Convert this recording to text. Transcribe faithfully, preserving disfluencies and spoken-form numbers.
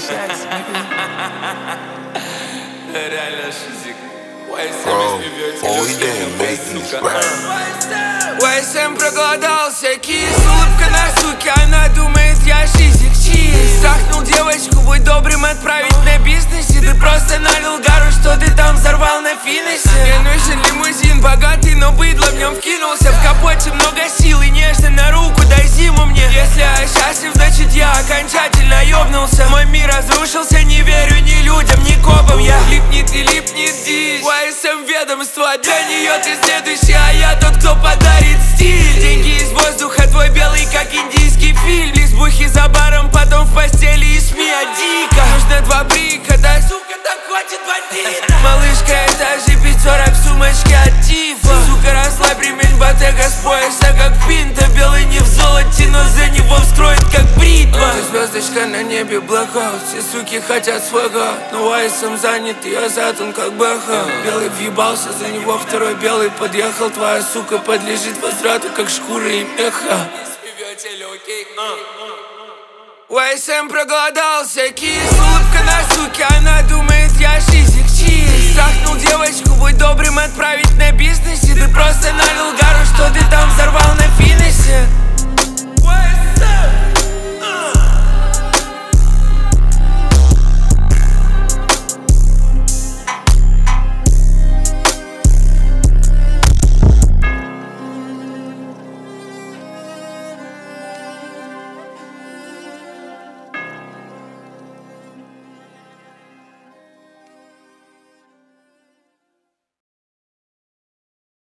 Реально шизик. Bro, oh, he didn't make these raps. уай эс эм проголодался, кис. Улыбка на суке, она думает, я шизик, чиз. Страхнул девочку, будь добрым отправить на бизнес. И ты просто налил гару, что ты там взорвал на финише. Мне нужен лимузин, богатый, но быдло в нем вкинулся. В капоте много сил и нежно на руку, дай зиму мне. Если я счастлив, значит я окончательно ёбнулся. Мой мир разрушился, не верю ни людям, ни копам. Я липнет и липнет дичь. уай эс эм ведомство, для нее ты следующий, а я тот, кто подарит стиль. Деньги из воздуха, твой белый, как индийский фильм. Лесбухи за баром, потом в постели и смея дико. Нужно два брика, да сука, так хватит бандита. Малышка, этажи пятерок в сумочке от Тифа. Сука, расслабь ремень, ботега с пояса, как пинта. Белый не в золоте, но за него вскроет, как бритва. Ты звездочка на небе, блокаут. Все суки хотят свой год, но уай эс эм занят, я затон, как бэха. Белый въебался, за него второй белый подъехал. Твоя сука подлежит возврату, как шкура и меха. уай эс эм проголодался, кис. Улыбка на суке, она думает, я шизик, чиз. Страхнул девочку, будь добрым отправить на бизнес. И ты просто налил